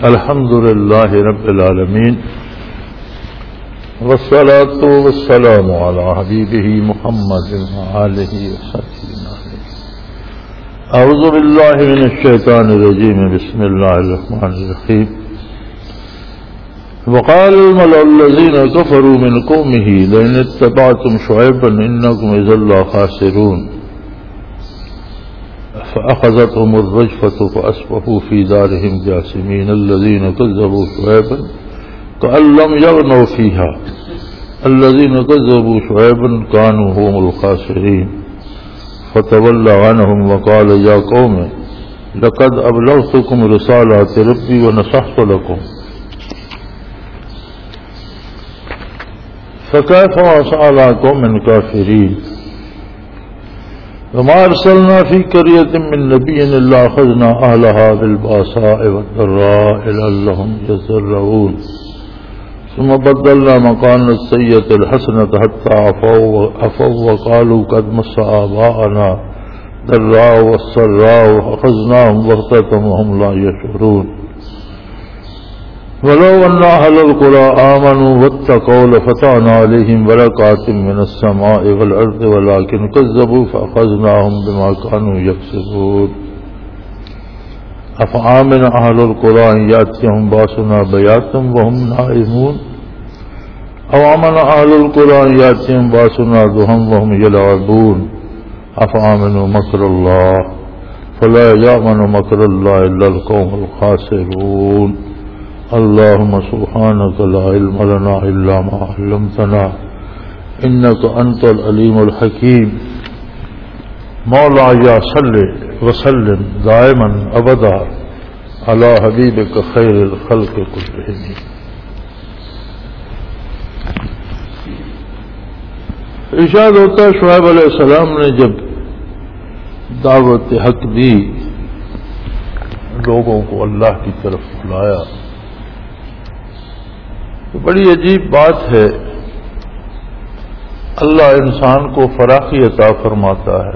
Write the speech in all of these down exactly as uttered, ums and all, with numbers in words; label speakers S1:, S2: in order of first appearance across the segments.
S1: الحمد لله رب العالمين والصلاة والسلام على حبيبه محمد وآله وصحبه. أعوذ بالله من الشيطان الرجيم. بسم الله الرحمن الرحيم. وقال الملأ الذين كفروا من قومه لئن اتبعتم شعيبا إنكم إذا لخاسرون فأخذتهم الرجفة فأصبحوا في دارهم جاثمين الذين كذبوا شعيبا كأن لم يغنوا فيها الذين كذبوا شعيبا كانوا هم الخاسرين فتولى عنهم وقال يا قوم لقد أبلغتكم رسالات ربي ونصحت لكم فكيف عصى على قوم كافرين. وما أرسلنا في قرية من نبي إلا أخذنا أهلها بالبأساء والضراء لعلهم يضرعون ثم بدلنا مكان السيئة الحسنة حتى عفوا وقالوا قد مس آباءنا ضراء والسراء أخذناهم بغتة وهم لا يشعرون. ولو أن أهل القرى آمنوا واتقوا لفتحنا عليهم بركات من السماء والأرض ولكن كذبوا فأخذناهم بما كانوا يكسبون. أفآمن أهل القرى أن يأتيهم بأسنا بياتا وهم نائمون أو آمن أهل القرى أن يأتيهم بأسنا ضحى وهم يلعبون أفآمنوا مكر الله فلا يأمن مكر الله إلا القوم الخاسرون. اللهم سبحانك لا علم لنا إلا ما علمتنا إنك أنت العليم الحكيم. مولاي صل وسلم دائما أبدا على حبيبك خير الخلق كلهم. ارشاد ہوتا ہے شعیب علیہ السلام نے جب دعوت حق دی، لوگوں کو اللہ کی طرف بلایا، تو بڑی عجیب بات ہے، اللہ انسان کو فراخی عطا فرماتا ہے،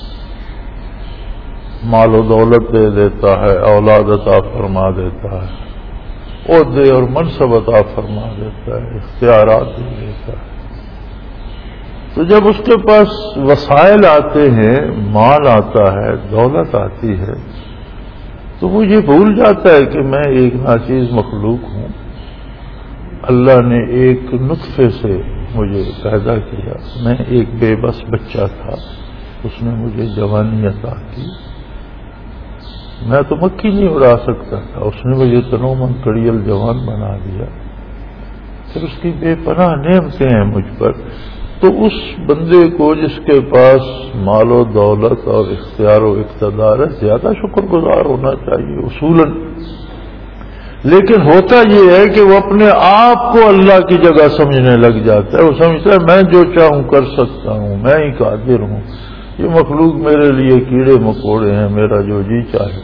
S1: مال و دولت دے دیتا ہے، اولاد عطا فرما دیتا ہے، عہدے اور منصب عطا فرما دیتا ہے، اختیارات دے دیتا ہے. تو جب اس کے پاس وسائل آتے ہیں، مال آتا ہے، دولت آتی ہے، تو وہ یہ بھول جاتا ہے کہ میں ایک ناچیز مخلوق ہوں. اللہ نے ایک نطفے سے مجھے پیدا کیا، میں ایک بے بس بچہ تھا، اس نے مجھے جوانی عطا کی، میں تو مکھی نہیں اڑا سکتا تھا، اس نے مجھے تنو من کڑیل جوان بنا دیا. پھر اس کی بے پناہ نعمتیں ہیں مجھ پر. تو اس بندے کو جس کے پاس مال و دولت اور اختیار و اقتدار ہے، زیادہ شکر گزار ہونا چاہیے اصولاً. لیکن ہوتا یہ ہے کہ وہ اپنے آپ کو اللہ کی جگہ سمجھنے لگ جاتا ہے. وہ سمجھتا ہے میں جو چاہوں کر سکتا ہوں، میں ہی قادر ہوں، یہ مخلوق میرے لیے کیڑے مکوڑے ہیں، میرا جو جی چاہے.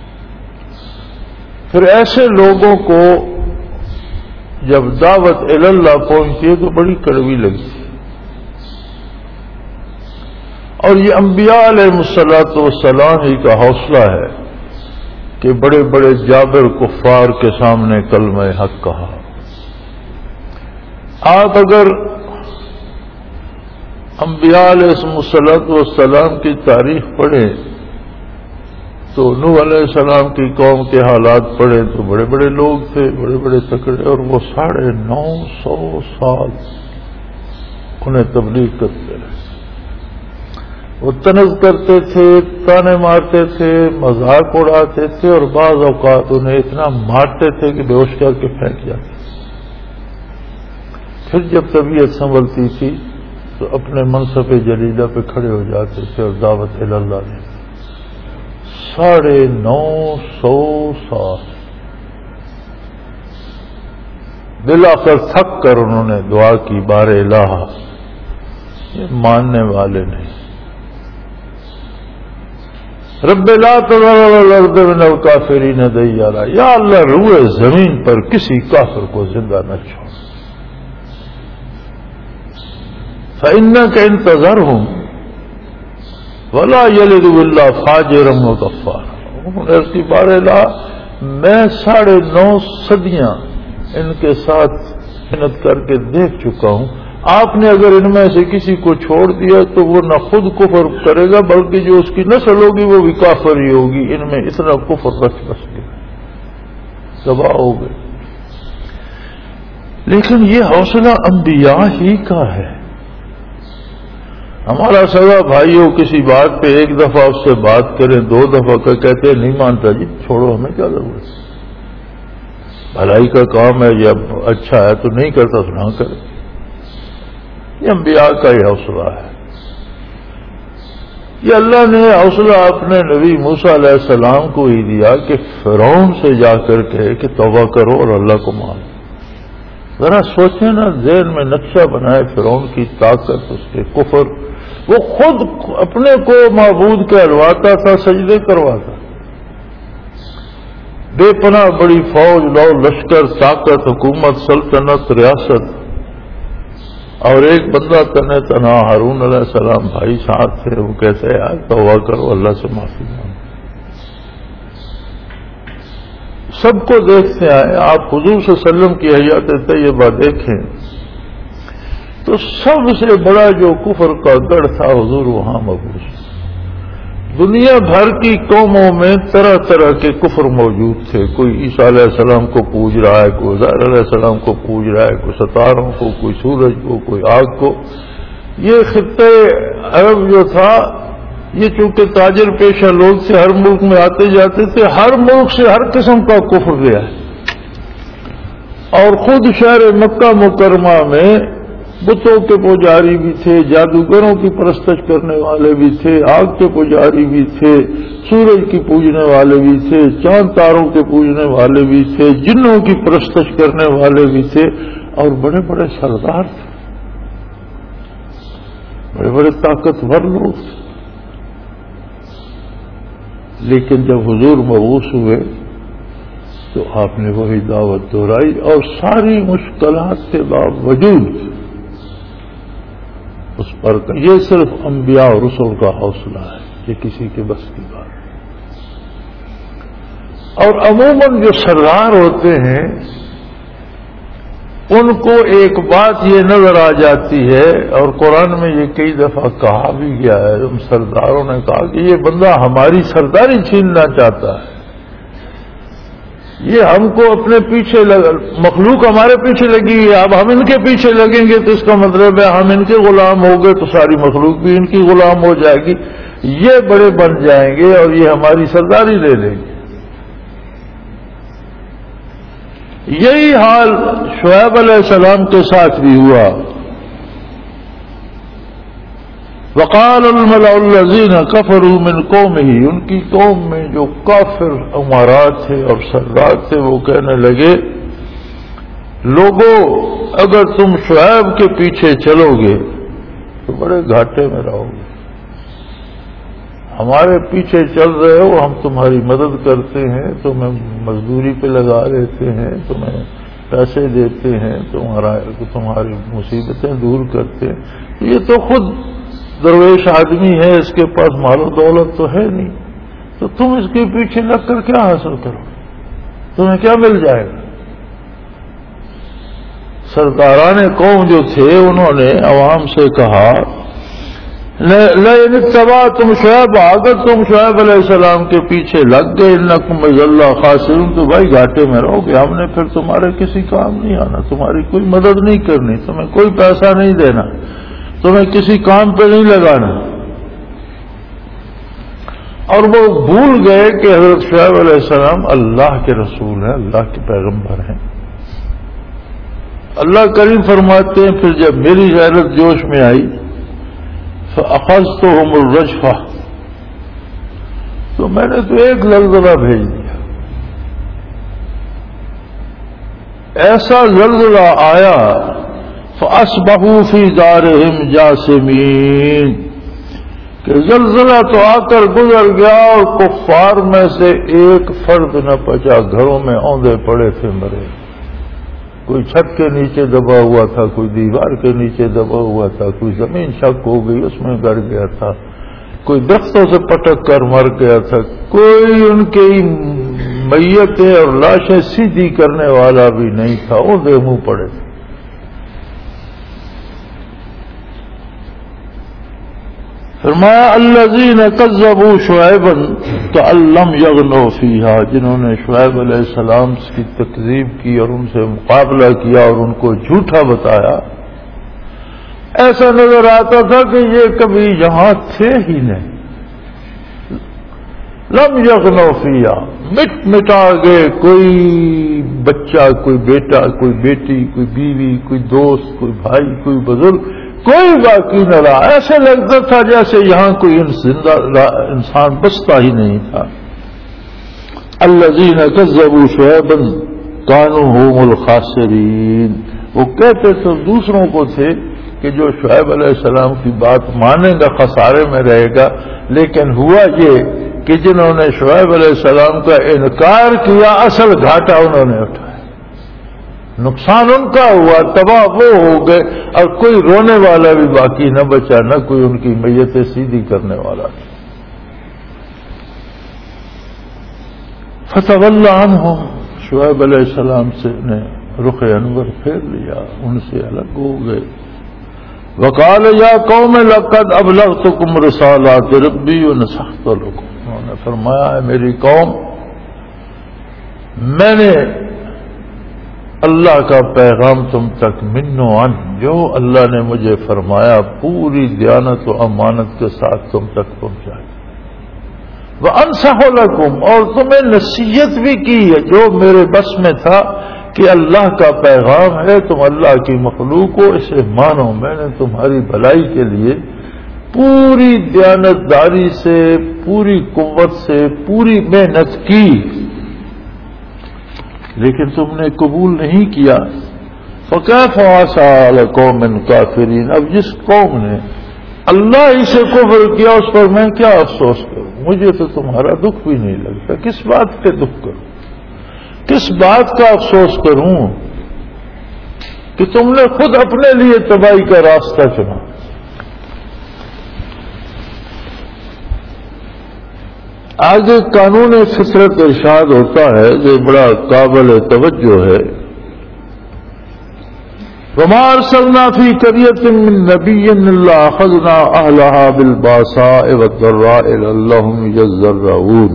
S1: پھر ایسے لوگوں کو جب دعوت اللہ پہنچتی ہے تو بڑی کڑوی لگتی ہے. اور یہ انبیاء علیہ الصلوۃ والسلام ہی کا حوصلہ ہے کہ بڑے بڑے جابر کفار کے سامنے کلمہ حق کہا. آپ اگر انبیاء علیہ الصلوۃ والسلام کی تاریخ پڑھیں تو نوح علیہ السلام کی قوم کے حالات پڑھیں تو بڑے بڑے لوگ تھے، بڑے بڑے تکڑے، اور وہ ساڑھے نو سو سال انہیں تبلیغ کرتے رہے. وہ طنز کرتے تھے، تانے مارتے تھے، مذاق اڑاتے تھے، اور بعض اوقات انہیں اتنا مارتے تھے کہ بے ہوش کر کے پھینک جاتے. پھر جب طبیعت سنبھلتی تھی تو اپنے منصب جلیلہ پہ کھڑے ہو جاتے تھے اور دعوت اللہ نے ساڑھے نو سو سال بلاخر تھک کر انہوں نے دعا کی، بار الہ، یہ ماننے والے نہیں. رب لا تذر علی الارض من الکافرین دیارا، یا اللہ روئے زمین پر کسی کافر کو زندہ نہ چھوڑ. فإنک ان تذرہم ولا یلد الا فاجرا وکفارا. انہوں نے اس کی بار الہ میں ساڑھے نو صدیاں ان کے ساتھ محنت کر کے دیکھ چکا ہوں. آپ نے اگر ان میں سے کسی کو چھوڑ دیا تو وہ نہ خود کفر کرے گا بلکہ جو اس کی نسل ہوگی وہ بھی کافر ہی ہوگی. ان میں اتنا کفر رچ بس گیا, تباہ ہو گئے. لیکن یہ حوصلہ انبیاء ہی کا ہے. ہمارا سگا بھائی ہو کسی بات پہ ایک دفعہ اس سے بات کریں, دو دفعہ کا کہتے ہیں نہیں مانتا, جی چھوڑو, ہمیں کیا ضرورت ہے, بھلائی کا کام ہے یا اچھا ہے تو نہیں کرتا تو نہ کرے. یہ انبیاء کا ہی حوصلہ ہے. یہ اللہ نے حوصلہ اپنے نبی موسیٰ علیہ السلام کو ہی دیا کہ فرعون سے جا کر کہے کہ توبہ کرو اور اللہ کو مانو. ذرا سوچیں نا, ذہن میں نقشہ بنائے فرعون کی طاقت, اس کے کفر. وہ خود اپنے کو معبود کہلواتا تھا, سجدے کرواتا, بے پناہ بڑی فوج, لو لشکر, طاقت, حکومت, سلطنت, ریاست, اور ایک بندہ تنہ تنہا ہارون علیہ السلام بھائی ساتھ تھے. وہ کہتے ہیں یار توبہ کرو, اللہ سے معافی مانگو. سب کو دیکھتے آئے, آپ حضور صلی اللہ علیہ وسلم کی حیات طیبہ دیکھیں تو سب سے بڑا جو کفر کا گڑھ تھا حضور وہاں مبعوث. دنیا بھر کی قوموں میں طرح طرح کے کفر موجود تھے. کوئی عیسیٰ علیہ السلام کو پوج رہا ہے, کوئی عزیر علیہ السلام کو پوج رہا ہے, کوئی ستاروں کو, کوئی سورج کو, کوئی آگ کو. یہ خطہ عرب جو تھا یہ چونکہ تاجر پیشہ لوگ سے ہر ملک میں آتے جاتے تھے, ہر ملک سے ہر قسم کا کفر گیا ہے. اور خود شہر مکہ مکرمہ میں بتوں کے پجاری بھی تھے, جادوگروں کی پرستش کرنے والے بھی تھے, آگ کے پجاری بھی تھے, سورج کی پوجنے والے بھی تھے, چاند تاروں کے پوجنے والے بھی تھے, جنوں کی پرستش کرنے والے بھی تھے, اور بڑے بڑے سردار تھے, بڑے بڑے طاقتور لوگ تھے. لیکن جب حضور مبعوث ہوئے تو آپ نے وہی دعوت دہرائی, اور ساری مشکلات کے باوجود اس پر. یہ صرف انبیاء اور رسول کا حوصلہ ہے, یہ کسی کے بس کی بات ہے. اور عموماً جو سردار ہوتے ہیں ان کو ایک بات یہ نظر آ جاتی ہے, اور قرآن میں یہ کئی دفعہ کہا بھی گیا ہے, ان سرداروں نے کہا کہ یہ بندہ ہماری سرداری چھیننا چاہتا ہے, یہ ہم کو اپنے پیچھے لگ... مخلوق ہمارے پیچھے لگی ہے, اب ہم ان کے پیچھے لگیں گے تو اس کا مطلب ہے ہم ان کے غلام ہو گئے تو ساری مخلوق بھی ان کی غلام ہو جائے گی, یہ بڑے بن جائیں گے اور یہ ہماری سرداری لے لیں گے. یہی حال شعیب علیہ السلام کے ساتھ بھی ہوا. وقال الملأ الذین کفروا من قومہ, ان کی قوم میں جو کافر امارات تھے اور سردار تھے وہ کہنے لگے, لوگوں اگر تم شعیب کے پیچھے چلو گے تو بڑے گھاٹے میں رہو گے. ہمارے پیچھے چل رہے ہو, ہم تمہاری مدد کرتے ہیں, تمہیں مزدوری پہ لگا لیتے ہیں, تمہیں پیسے دیتے ہیں, تمہارا تمہاری مصیبتیں دور کرتے ہیں. یہ تو خود درویش آدمی ہے, اس کے پاس مال و دولت تو ہے نہیں, تو تم اس کے پیچھے لگ کر کیا حاصل کرو, تمہیں کیا مل جائے گا. سرداران قوم جو تھے انہوں نے عوام سے کہا, لئن اتبعتم شعیب, اگر تم شعیب علیہ السلام کے پیچھے لگ گئے, انکم اذا خاسرون, تو بھائی گھاٹے میں رہو گے, ہم نے پھر تمہارے کسی کام نہیں آنا, تمہاری کوئی مدد نہیں کرنی, تمہیں کوئی پیسہ نہیں دینا, تمہیں کسی کام پہ نہیں لگانا. اور وہ بھول گئے کہ حضرت شعیب علیہ السلام اللہ کے رسول ہیں, اللہ کے پیغمبر ہیں. اللہ کریم فرماتے ہیں پھر جب میری غیرت جوش میں آئی فَأَخَذْتُهُمُ الرَّجْفَةَ, تو میں نے تو ایک زلزلہ بھیج دیا, ایسا زلزلہ آیا فَأَصْبَحُوا فِي دَارِهِمْ جَاثِمِينَ, کہ زلزلہ تو آ کر گزر گیا اور کفار میں سے ایک فرد نہ بچا, گھروں میں اوندے پڑے تھے مرے. کوئی چھت کے نیچے دبا ہوا تھا, کوئی دیوار کے نیچے دبا ہوا تھا, کوئی زمین شک ہو گئی اس میں گر گیا تھا, کوئی درختوں سے پٹک کر مر گیا تھا, کوئی ان کے میتیں اور لاشیں سیدھی کرنے والا بھی نہیں تھا، وہ دے منہ پڑے تھے۔ فرمایا الذین کذبوا شعیبا کأن لم یغنوا فیہا، جنہوں نے شعیب علیہ السلام کی تکذیب کی اور ان سے مقابلہ کیا اور ان کو جھوٹا بتایا، ایسا نظر آتا تھا کہ یہ کبھی یہاں تھے ہی نہیں۔ لم یغنوا فیہا، مٹ مٹا گئے، کوئی بچہ، کوئی بیٹا، کوئی بیٹی، کوئی بیوی، کوئی دوست، کوئی بھائی، کوئی بزرگ، کوئی باقی نہ رہا۔ ایسے لگتا تھا جیسے یہاں کوئی زندہ انسان بستا ہی نہیں تھا۔ الذین کذبوا شعیبا کانوا هم الخاسرین، وہ کہتے تو دوسروں کو تھے کہ جو شعیب علیہ السلام کی بات مانے گا خسارے میں رہے گا، لیکن ہوا یہ کہ جنہوں نے شعیب علیہ السلام کا انکار کیا اصل گھاٹا انہوں نے اٹھایا، نقصان ان کا ہوا، تباہ وہ ہو گئے، اور کوئی رونے والا بھی باقی نہ بچا، نہ کوئی ان کی میتیں سیدھی کرنے والا۔ فتولی عنہم، شعیب علیہ السلام سے نے رخ انور پھیر لیا، ان سے الگ ہو گئے۔ وقال یا قوم لقد ابلغتکم رسالات ربی ونصحت لکم، انہوں نے فرمایا ہے میری قوم، میں نے اللہ کا پیغام تم تک منو عن، جو اللہ نے مجھے فرمایا پوری دیانت و امانت کے ساتھ تم تک پہنچایا۔ وانصح لکم، اور تمہیں نصیحت بھی کی ہے، جو میرے بس میں تھا کہ اللہ کا پیغام ہے، تم اللہ کی مخلوق ہو، اسے مانو، میں نے تمہاری بھلائی کے لیے پوری دیانتداری سے، پوری قوت سے، پوری محنت کی، لیکن تم نے قبول نہیں کیا۔ فکیف عصی علی قوم کافرین، اب جس قوم نے اللہ ہی سے کفر کیا اس پر میں کیا افسوس کروں، مجھے تو تمہارا دکھ بھی نہیں لگتا، کس بات پہ دکھ کروں، کس بات کا افسوس کروں کہ تم نے خود اپنے لیے تباہی کا راستہ چنا۔ آگے قانون فطرت ارشاد ہوتا ہے جو بڑا قابل توجہ ہے۔ وما ارسلنا فی قریۃ من نبی الا اخذنا اہلها بالباساء والضراء لعلهم یضرعون،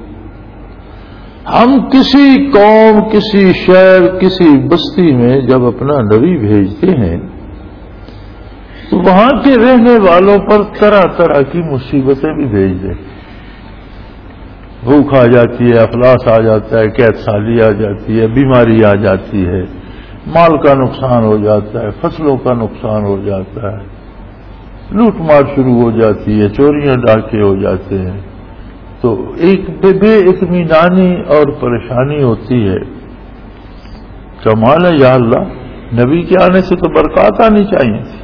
S1: ہم کسی قوم، کسی شہر، کسی بستی میں جب اپنا نبی بھیجتے ہیں تو وہاں کے رہنے والوں پر طرح طرح کی مصیبتیں بھی بھیج دیتے، بھوک آ جاتی ہے، افلاس آ جاتا ہے، قحط سالی آ جاتی ہے، بیماری آ جاتی ہے، مال کا نقصان ہو جاتا ہے، فصلوں کا نقصان ہو جاتا ہے، لوٹ مار شروع ہو جاتی ہے، چوریاں ڈاکے ہو جاتے ہیں، تو ایک بے بے اطمینانی اور پریشانی ہوتی ہے۔ کمال ہے یا اللہ، نبی کے آنے سے تو برکات آنی چاہیے تھی،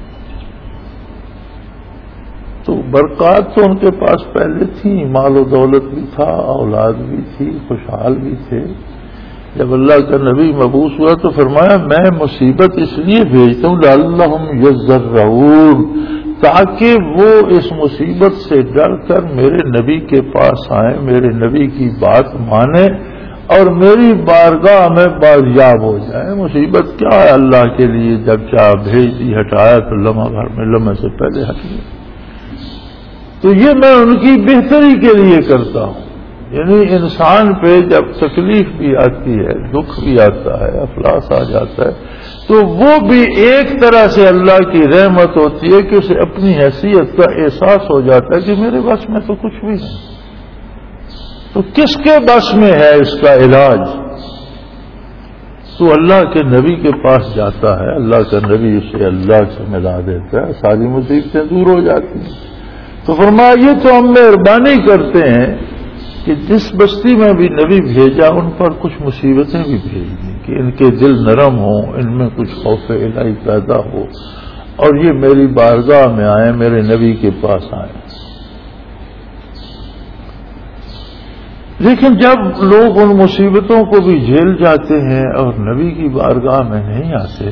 S1: تو برکات تو ان کے پاس پہلے تھی، مال و دولت بھی تھا، اولاد بھی تھی، خوشحال بھی تھے۔ جب اللہ کا نبی مبعوث ہوا تو فرمایا میں مصیبت اس لیے بھیجتا ہوں لعلہم یضرعون، تاکہ وہ اس مصیبت سے ڈر کر میرے نبی کے پاس آئیں، میرے نبی کی بات مانیں اور میری بارگاہ میں بازیاب ہو جائیں۔ مصیبت کیا ہے اللہ کے لیے، جب چاہ بھیج دی، ہٹایا تو لمحہ بھر میں، لمحے سے پہلے ہٹ گیا۔ تو یہ میں ان کی بہتری کے لیے کرتا ہوں، یعنی انسان پہ جب تکلیف بھی آتی ہے، دکھ بھی آتا ہے، افلاس آ جاتا ہے، تو وہ بھی ایک طرح سے اللہ کی رحمت ہوتی ہے کہ اسے اپنی حیثیت کا احساس ہو جاتا ہے کہ میرے بس میں تو کچھ بھی نہیں، تو کس کے بس میں ہے اس کا علاج؟ تو اللہ کے نبی کے پاس جاتا ہے، اللہ کا نبی اسے اللہ سے ملا دیتا ہے، ساری مصیبتیں دور ہو جاتی ہیں۔ تو فرمایا یہ تو ہم مہربانی کرتے ہیں کہ جس بستی میں بھی نبی بھیجا ان پر کچھ مصیبتیں بھی بھیج دیں کہ ان کے دل نرم ہوں، ان میں کچھ خوف الہی پیدا ہو اور یہ میری بارگاہ میں آئیں، میرے نبی کے پاس آئیں۔ لیکن جب لوگ ان مصیبتوں کو بھی جھیل جاتے ہیں اور نبی کی بارگاہ میں نہیں آتے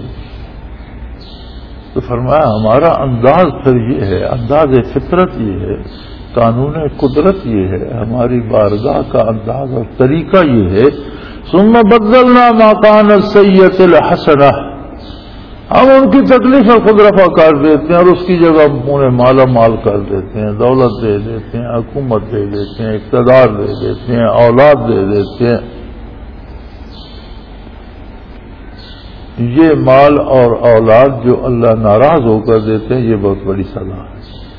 S1: تو فرمایا ہمارا انداز پھر یہ ہے، انداز فطرت یہ ہے قانون قدرت یہ ہے، ہماری بارگاہ کا انداز اور طریقہ یہ ہے، ثم بدلنا ما كان السيئة الحسنة، ہم ان کی تکلیفیں خود رفع کر دیتے ہیں اور اس کی جگہ انہیں مالا مال کر دیتے ہیں، دولت دے دیتے ہیں، حکومت دے دیتے ہیں، اقتدار دے دیتے ہیں، اولاد دے دیتے ہیں۔ یہ مال اور اولاد جو اللہ ناراض ہو کر دیتے ہیں، یہ بہت بڑی سزا ہے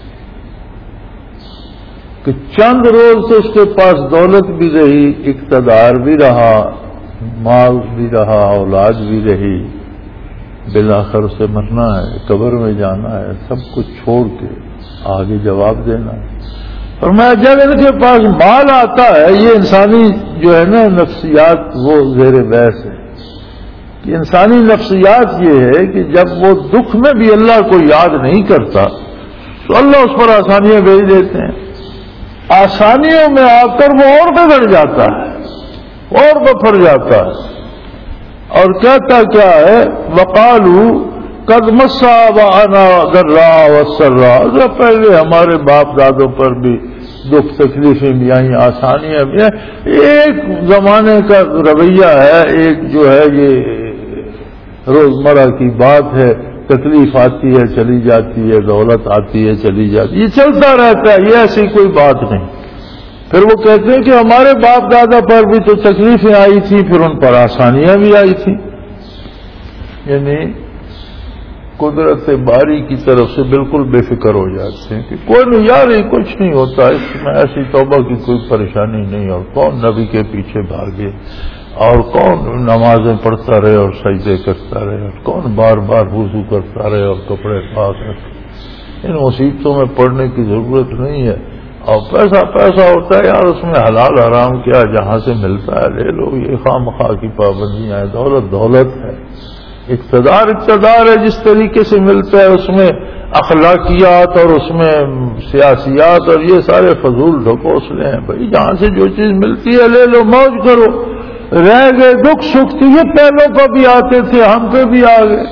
S1: کہ چند روز سے اس کے پاس دولت بھی رہی، اقتدار بھی رہا، مال بھی رہا، اولاد بھی رہی، بالآخر اسے مرنا ہے، قبر میں جانا ہے، سب کچھ چھوڑ کے آگے جواب دینا ہے۔ فرمایا جب ان کے پاس مال آتا ہے، یہ انسانی جو ہے نا نفسیات وہ زیر بحث ہے کہ انسانی نفسیات یہ ہے کہ جب وہ دکھ میں بھی اللہ کو یاد نہیں کرتا تو اللہ اس پر آسانیاں بھیج دیتے ہیں، آسانیوں میں آ کر وہ اور بگڑ جاتا ہے اور بپھر جاتا ہے اور کہتا کیا ہے، وقالوا قد مس آباءنا ضراء وسراء، پہلے ہمارے باپ دادوں پر بھی دکھ تکلیفیں بھی آئیں، آسانیاں بھی ہیں۔ ایک زمانے کا رویہ ہے، ایک جو ہے یہ روزمرہ کی بات ہے، تکلیف آتی ہے چلی جاتی ہے، دولت آتی ہے چلی جاتی ہے، یہ چلتا رہتا ہے، یہ ایسی کوئی بات نہیں۔ پھر وہ کہتے ہیں کہ ہمارے باپ دادا پر بھی تو تکلیفیں آئی تھیں، پھر ان پر آسانیاں بھی آئی تھیں، یعنی قدرت باری کی طرف سے بالکل بے فکر ہو جاتے ہیں کہ کوئی نہیں یار، یہ کچھ نہیں ہوتا، اس میں ایسی توبہ کی کوئی پریشانی نہیں، اور کون نبی کے پیچھے بھاگے، اور کون نمازیں پڑھتا رہے اور سجدے کرتا رہے، اور کون بار بار وضو کرتا رہے اور کپڑے پاک رکھے، ان مصیبتوں میں پڑنے کی ضرورت نہیں ہے۔ اور پیسہ پیسہ ہوتا ہے یار، اس میں حلال حرام کیا، جہاں سے ملتا ہے لے لو، یہ خواہ مخواہ کی پابندیاں ہیں، دولت دولت ہے، اقتدار اقتدار ہے، جس طریقے سے ملتا ہے اس میں اخلاقیات اور اس میں سیاسیات اور یہ سارے فضول ڈھکوسلے ہیں۔ بھائی جہاں سے جو چیز ملتی ہے لے لو، موج کرو، رہ گئے دکھ سکھ تو یہ پہلوں پر بھی آتے تھے، ہم پہ بھی آ گئے۔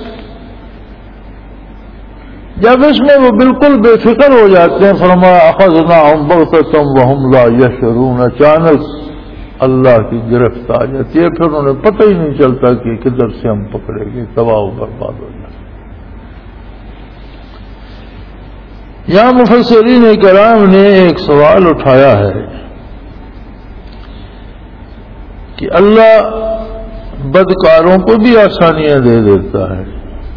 S1: جب اس میں وہ بالکل بے فکر ہو جاتے ہیں، فرمایا اخذناہم بغتۃ وہم لا یشعرون، اچانک اللہ کی گرفت آ جاتی ہے، پھر انہیں پتہ ہی نہیں چلتا کہ کدھر سے ہم پکڑے گئے، تباہ و برباد ہو جاتے۔ یہاں مفسرین کرام نے ایک سوال اٹھایا ہے کہ اللہ بدکاروں کو بھی آسانیاں دے دیتا ہے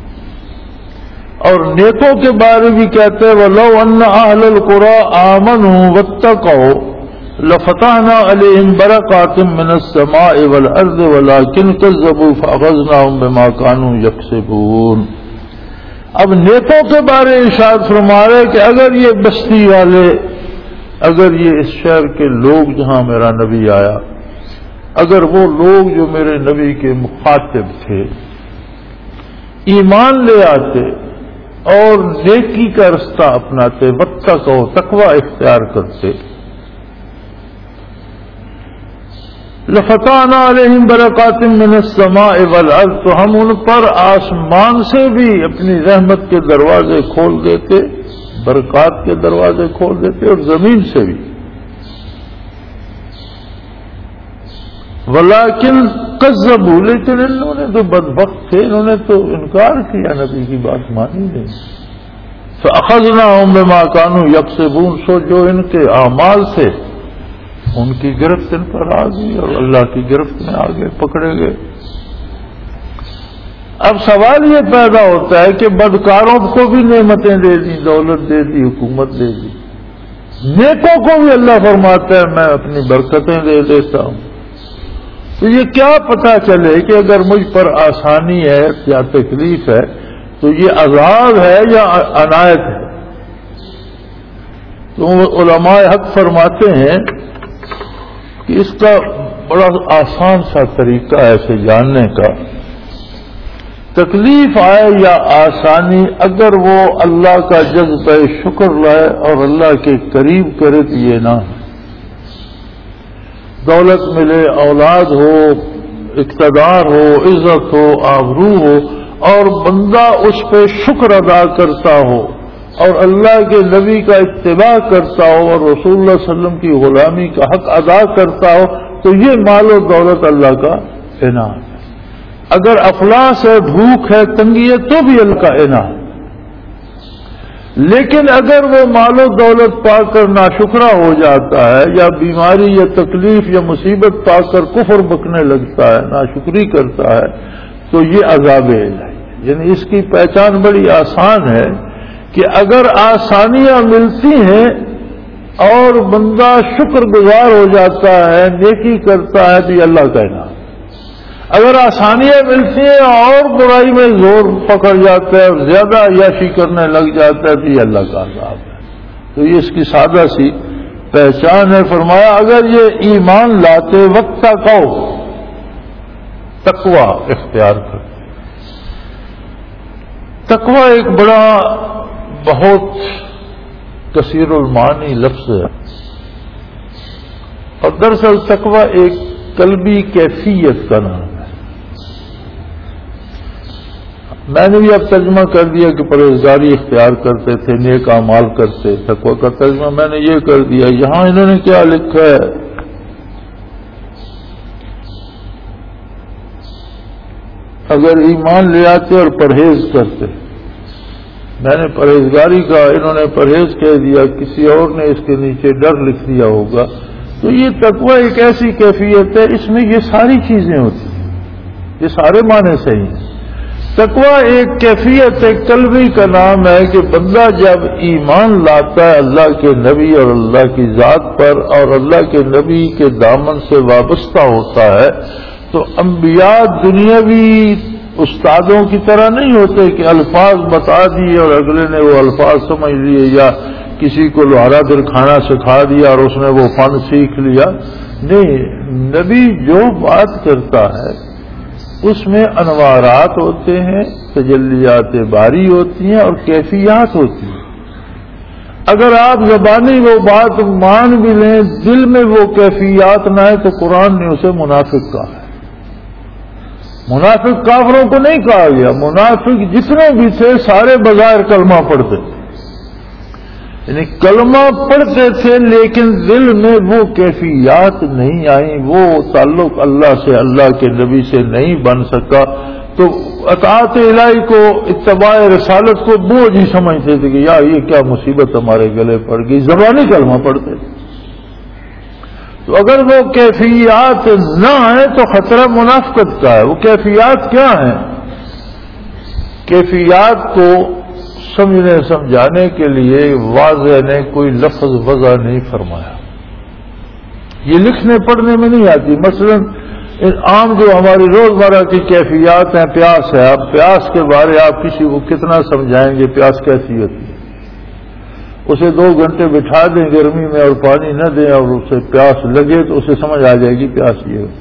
S1: اور نیکوں کے بارے بھی کہتے ہیں، وَلَوْ أَنَّ أَهْلَ الْقُرَىٰ آمَنُوا وَاتَّقَوْا لَفَتَحْنَا عَلَيْهِمْ بَرَكَاتٍ مِّنَ السَّمَاءِ وَالْأَرْضِ وَلَٰكِنْ كَذَّبُوا فَأَخَذْنَاهُمْ بِمَا كَانُوا يَكْسِبُونَ۔ اب نیکوں کے بارے ارشاد فرما رہے کہ اگر یہ بستی والے، اگر یہ اس شہر کے لوگ جہاں میرا نبی آیا، اگر وہ لوگ جو میرے نبی کے مخاطب تھے ایمان لے آتے اور نیکی کا رستہ اپناتے، واتقوا تقوی اختیار کرتے، لفتحنا علیہم برکات من السماء والارض، تو ہم ان پر آسمان سے بھی اپنی رحمت کے دروازے کھول دیتے، برکات کے دروازے کھول دیتے، اور زمین سے بھی۔ ولیکن کذبوا، لیکن انہوں نے تو بدبخت تھے، انہوں نے تو انکار کیا، نبی کی بات مانی نہیں۔ فاخذناہم بما كانوا یکسبون، سو جو ان کے اعمال سے ان کی گرفت ان پر آ گئی اور اللہ کی گرفت میں آگے پکڑے گئے۔ اب سوال یہ پیدا ہوتا ہے کہ بدکاروں کو بھی نعمتیں دے دی، دولت دے دی، حکومت دے دی، نیکوں کو بھی اللہ فرماتا ہے میں اپنی برکتیں دے دیتا ہوں، تو یہ کیا پتہ چلے کہ اگر مجھ پر آسانی ہے یا تکلیف ہے تو یہ عذاب ہے یا عنایت ہے؟ تو علماء حق فرماتے ہیں کہ اس کا بڑا آسان سا طریقہ ہے اسے جاننے کا، تکلیف آئے یا آسانی اگر وہ اللہ کا جذبہ شکر لائے اور اللہ کے قریب کرے تو یہ نہ ہے۔ دولت ملے، اولاد ہو، اقتدار ہو، عزت ہو، آبرو ہو، اور بندہ اس پہ شکر ادا کرتا ہو اور اللہ کے نبی کا اتباع کرتا ہو اور رسول اللہ صلی اللہ علیہ وسلم کی غلامی کا حق ادا کرتا ہو تو یہ مال و دولت اللہ کا انعام ہے. اگر افلاس ہے، بھوک ہے، تنگی ہے تو بھی اللہ کا انعام. لیکن اگر وہ مال و دولت پا کر ناشکرا ہو جاتا ہے یا بیماری یا تکلیف یا مصیبت پا کر کفر بکنے لگتا ہے، ناشکری کرتا ہے تو یہ عذاب الہی. یعنی اس کی پہچان بڑی آسان ہے کہ اگر آسانیاں ملتی ہیں اور بندہ شکر گزار ہو جاتا ہے، نیکی کرتا ہے تو یہ اللہ کا انعام. اگر آسانیاں ملتی ہیں اور برائی میں زور پکڑ جاتا ہے اور زیادہ عیاشی کرنے لگ جاتا ہے تو یہ اللہ کا عذاب ہے. تو یہ اس کی سادہ سی پہچان ہے. فرمایا اگر یہ ایمان لاتے وقت تقو تقوی اختیار کرتے. تقوی ایک بڑا بہت کثیر المعانی لفظ ہے اور دراصل تقوی ایک قلبی کیفیت کا نام ہے. میں نے بھی اب ترجمہ کر دیا کہ پرہیزگاری اختیار کرتے تھے، نیک اعمال کرتے. تقوی کا ترجمہ میں نے یہ کر دیا. یہاں انہوں نے کیا لکھا ہے؟ اگر ایمان لے آتے اور پرہیز کرتے. میں نے پرہیزگاری کا، انہوں نے پرہیز کہہ دیا، کسی اور نے اس کے نیچے ڈر لکھ دیا ہوگا. تو یہ تقوی ایک ایسی کیفیت ہے، اس میں یہ ساری چیزیں ہوتی ہیں، یہ سارے معنی صحیح ہیں. تقوی ایک کیفیت ہے، قلبی کا نام ہے کہ بندہ جب ایمان لاتا ہے اللہ کے نبی اور اللہ کی ذات پر اور اللہ کے نبی کے دامن سے وابستہ ہوتا ہے تو انبیاء دنیاوی استادوں کی طرح نہیں ہوتے کہ الفاظ بتا دیے اور اگلے نے وہ الفاظ سمجھ لیے یا کسی کو لوہارا دل کھانا سکھا دیا اور اس نے وہ فن سیکھ لیا. نہیں، نبی جو بات کرتا ہے اس میں انوارات ہوتے ہیں، تجلیات باری ہوتی ہیں اور کیفیات ہوتی ہیں. اگر آپ زبانی وہ بات مان بھی لیں، دل میں وہ کیفیات نہ ہے تو قرآن نے اسے منافق کہا ہے. منافق کافروں کو نہیں کہا گیا. منافق جتنے بھی تھے سارے بظاہر کلمہ پڑھتے تھے، یعنی کلمہ پڑھتے تھے لیکن دل میں وہ کیفیات نہیں آئیں، وہ تعلق اللہ سے، اللہ کے نبی سے نہیں بن سکا. تو اطاعت الہی کو، اتباع رسالت کو بوجھ ہی سمجھتے تھے کہ یار یہ کیا مصیبت ہمارے گلے پڑ گئی. زبانی کلمہ پڑھتے تھے. تو اگر وہ کیفیات نہ ہیں تو خطرہ منافقت کا ہے. وہ کیفیات کیا ہیں؟ کیفیات کو سمجھنے سمجھانے کے لیے واضح نے کوئی لفظ وضع نہیں فرمایا. یہ لکھنے پڑھنے میں نہیں آتی. مثلا عام جو ہماری روزمرہ کی کیفیات ہیں، پیاس ہے. اب پیاس کے بارے آپ کسی کو کتنا سمجھائیں گے پیاس کیسی ہوتی ہے؟ اسے دو گھنٹے بٹھا دیں گرمی میں اور پانی نہ دیں اور اسے پیاس لگے تو اسے سمجھ آ جائے گی پیاس یہ ہوتی ہے.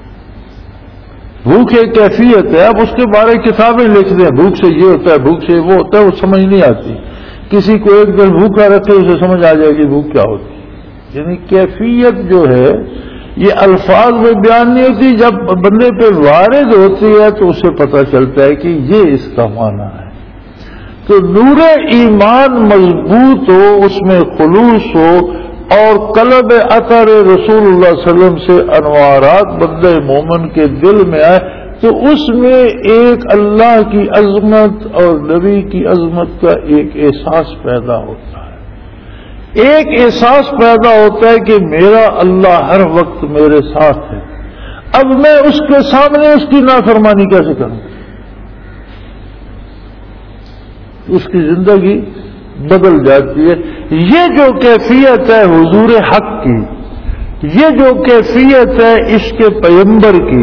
S1: بھوک ایک کیفیت ہے. اب اس کے بارے کتابیں لکھ دیں، بھوک سے یہ ہوتا ہے، بھوک سے وہ ہوتا ہے، وہ سمجھ نہیں آتی. کسی کو ایک دن بھوکا رکھے اسے سمجھ آ جائے گی بھوک کیا ہوتی ہے. یعنی کیفیت جو ہے یہ الفاظ میں بیان نہیں ہوتی، جب بندے پہ وارد ہوتی ہے تو اسے پتہ چلتا ہے کہ یہ اس کا معنی ہے. تو نور ایمان مضبوط ہو، اس میں خلوص ہو اور قلب اثر رسول اللہ صلی اللہ علیہ وسلم سے انوارات بندے مومن کے دل میں آئے تو اس میں ایک اللہ کی عظمت اور نبی کی عظمت کا ایک احساس پیدا ہوتا ہے. ایک احساس پیدا ہوتا ہے کہ میرا اللہ ہر وقت میرے ساتھ ہے. اب میں اس کے سامنے اس کی نافرمانی کیسے کروں؟ اس کی زندگی بدل جاتی ہے. یہ جو کیفیت ہے حضور حق کی، یہ جو کیفیت ہے عشق پیغمبر کی،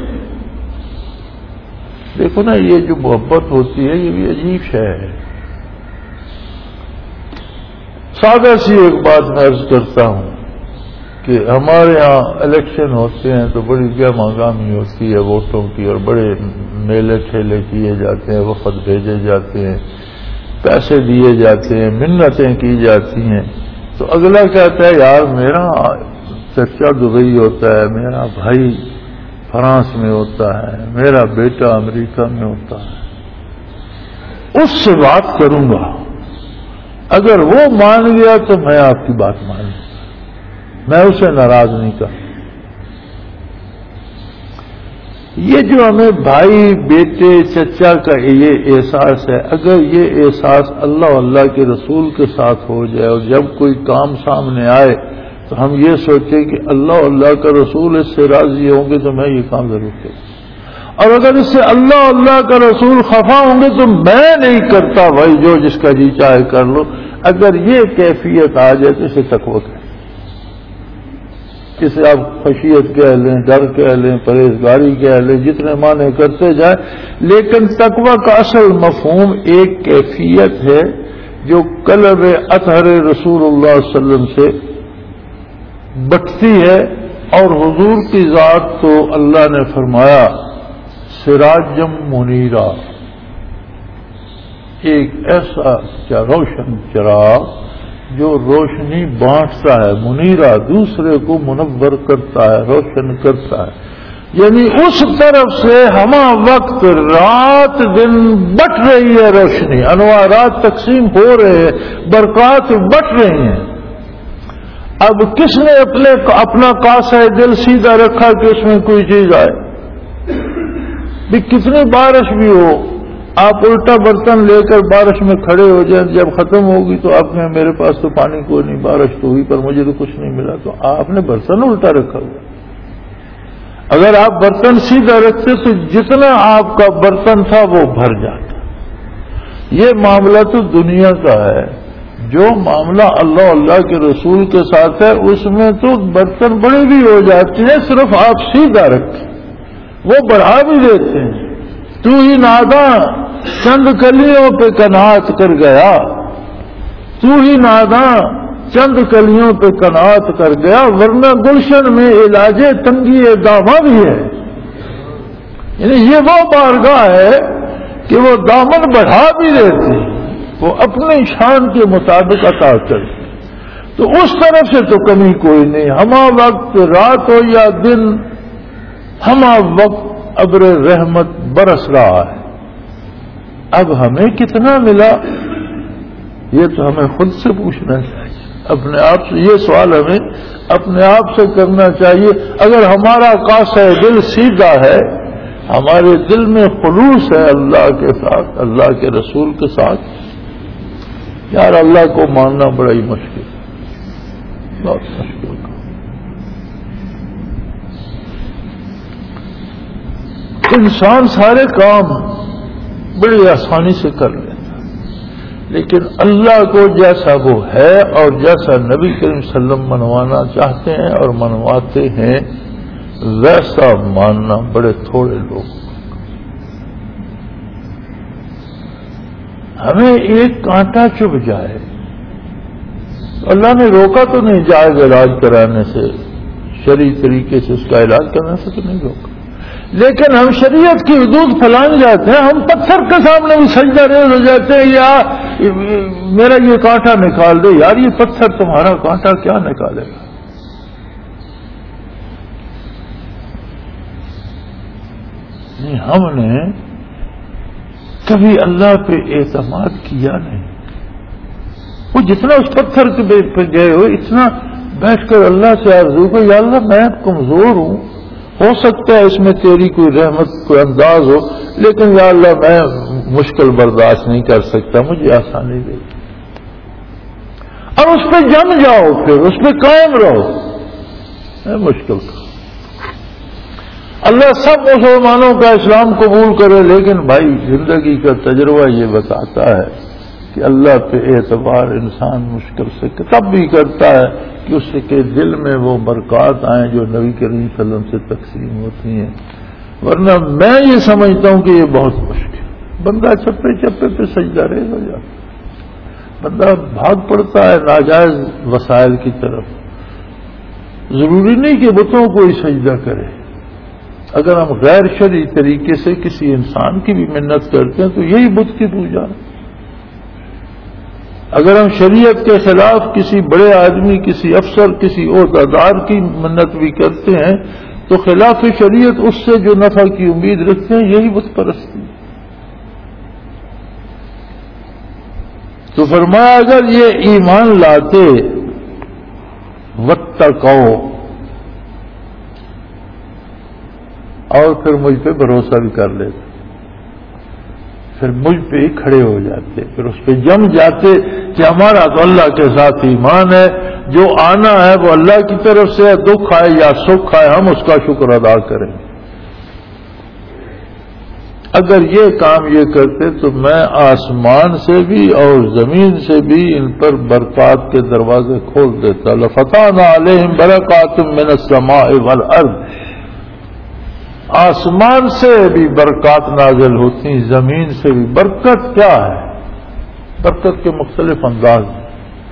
S1: دیکھو نا یہ جو محبت ہوتی ہے یہ بھی عجیب شے ہے. سادہ سی ایک بات میں عرض کرتا ہوں کہ ہمارے ہاں الیکشن ہوتے ہیں تو بڑی گہما گامی ہوتی ہے ووٹوں کی اور بڑے میلے ٹھیلے کیے جاتے ہیں، وفد بھیجے جاتے ہیں، پیسے دیے جاتے ہیں، منتیں کی جاتی ہیں. تو اگلا کہتا ہے یار میرا چچا دبئی ہوتا ہے، میرا بھائی فرانس میں ہوتا ہے، میرا بیٹا امریکہ میں ہوتا ہے، اس سے بات کروں گا. اگر وہ مان گیا تو میں آپ کی بات مان میں اسے ناراض نہیں کروں. یہ جو ہمیں بھائی بیٹے چچا کا یہ احساس ہے، اگر یہ احساس اللہ اللہ کے رسول کے ساتھ ہو جائے اور جب کوئی کام سامنے آئے تو ہم یہ سوچیں کہ اللہ اللہ کا رسول اس سے راضی ہوں گے تو میں یہ کام ضرور کروں، اور اگر اس سے اللہ اللہ کا رسول خفا ہوں گے تو میں نہیں کرتا، بھائی جو جس کا جی چاہے کر لو. اگر یہ کیفیت آ جائے تو اسے تقویٰ کہیں، جسے آپ خشیت کہہ لیں، ڈر کہہ لیں، پرہیزگاری کہہ لیں، جتنے معنی کرتے جائیں، لیکن تقویٰ کا اصل مفہوم ایک کیفیت ہے جو قلب اطہر رسول اللہ صلی اللہ علیہ وسلم سے بٹتی ہے. اور حضور کی ذات تو اللہ نے فرمایا سراجم منیرا، ایک ایسا روشن چراغ جو روشنی بانٹتا ہے، منیرا دوسرے کو منور کرتا ہے، روشن کرتا ہے. یعنی اس طرف سے ہمہ وقت رات دن بٹ رہی ہے روشنی، انوارات تقسیم ہو رہے ہیں، برکات بٹ رہی ہیں. اب کس نے اپنے اپنا کاسہ دل سیدھا رکھا کہ اس میں کوئی چیز آئے؟ بھی کتنی بارش بھی ہو، آپ الٹا برتن لے کر بارش میں کھڑے ہو جائیں، جب ختم ہوگی تو آپ نے میرے پاس تو پانی کوئی نہیں، بارش تو ہوئی پر مجھے تو کچھ نہیں ملا، تو آپ نے برتن الٹا رکھا ہوا. اگر آپ برتن سیدھا رکھتے تو جتنا آپ کا برتن تھا وہ بھر جاتا. یہ معاملہ تو دنیا کا ہے. جو معاملہ اللہ اللہ کے رسول کے ساتھ ہے اس میں تو برتن بڑے بھی ہو جاتے ہیں، صرف آپ سیدھا رکھیں، وہ بڑھا بھی دیتے ہیں. تو ہی ناداں چند کلیوں پہ قناعت کر گیا، تو ہی ناداں چند کلیوں پہ قناعت کر گیا، ورنہ گلشن میں علاج تنگی داماں بھی ہے. یعنی یہ وہ بارگاہ ہے کہ وہ دامن بڑھا بھی دیتے ہیں، وہ اپنی شان کے مطابق عطا کرتے. تو اس طرف سے تو کمی کوئی نہیں. ہمہ وقت رات ہو یا دن، ہمہ وقت ابر رحمت برس رہا ہے. اب ہمیں کتنا ملا یہ تو ہمیں خود سے پوچھنا چاہیے، اپنے آپ سے یہ سوال ہمیں اپنے آپ سے کرنا چاہیے. اگر ہمارا قاصد دل سیدھا ہے، ہمارے دل میں خلوص ہے اللہ کے ساتھ، اللہ کے رسول کے ساتھ، یار اللہ کو ماننا بڑا ہی مشکل، بہت مشکل. انسان سارے کام بڑی آسانی سے کر لیتا، لیکن اللہ کو جیسا وہ ہے اور جیسا نبی کریم صلی اللہ علیہ وسلم منوانا چاہتے ہیں اور منواتے ہیں ویسا ماننا بڑے تھوڑے لوگ. ہمیں ایک کانٹا چبھ جائے، اللہ نے روکا تو نہیں جائز علاج کرانے سے، شرعی طریقے سے اس کا علاج کرنے سے تو نہیں روکا، لیکن ہم شریعت کی حدود پھیلانے جاتے ہیں. ہم پتھر کے سامنے بھی سجدہ ریز ہو جاتے ہیں، یا میرا یہ کانٹا نکال دے. یار یہ پتھر تمہارا کانٹا کیا نکالے گا؟ نہیں، ہم نے کبھی اللہ پہ اعتماد کیا نہیں. وہ جتنا اس پتھر کے پہ گئے ہو اتنا بیٹھ کر اللہ سے آرزو کو، یا اللہ میں کمزور ہوں، ہو سکتا ہے اس میں تیری کوئی رحمت کوئی انداز ہو، لیکن یا اللہ میں مشکل برداشت نہیں کر سکتا، مجھے آسانی دے. اور اس پہ جم جاؤ، پھر اس پہ قائم رہو. مشکل کا اللہ سب مسلمانوں کا اسلام قبول کرے، لیکن بھائی زندگی کا تجربہ یہ بتاتا ہے کہ اللہ پہ اعتبار انسان مشکل سے تب بھی کرتا ہے کہ اس کے دل میں وہ برکات آئیں جو نبی کریم صلی اللہ علیہ وسلم سے تقسیم ہوتی ہیں. ورنہ میں یہ سمجھتا ہوں کہ یہ بہت مشکل. بندہ چپے چپے پہ سجدہ ریز ہو جاتا، بندہ بھاگ پڑتا ہے ناجائز وسائل کی طرف. ضروری نہیں کہ بتوں کو ہی سجدہ کرے. اگر ہم غیر شرعی طریقے سے کسی انسان کی بھی منت کرتے ہیں تو یہی بت کی پوجا. اگر ہم شریعت کے خلاف کسی بڑے آدمی، کسی افسر، کسی عہدیدار کی منت بھی کرتے ہیں تو خلاف شریعت اس سے جو نفع کی امید رکھتے ہیں یہی بت پرستی. تو فرمایا اگر یہ ایمان لاتے واتقوا اور پھر مجھ پہ بھروسہ بھی کر لیتے، پھر مجھ پہ ہی کھڑے ہو جاتے، پھر اس پہ جم جاتے کہ ہمارا تو اللہ کے ساتھ ایمان ہے، جو آنا ہے وہ اللہ کی طرف سے ہے، دکھ آئے یا سکھ آئے ہم اس کا شکر ادا کریں۔ اگر یہ کام یہ کرتے تو میں آسمان سے بھی اور زمین سے بھی ان پر برکات کے دروازے کھول دیتا۔ لفتحنا علیہم برکات من السماء والارض، آسمان سے بھی برکات نازل ہوتی، زمین سے بھی۔ برکت کیا ہے؟ برکت کے مختلف انداز ہیں۔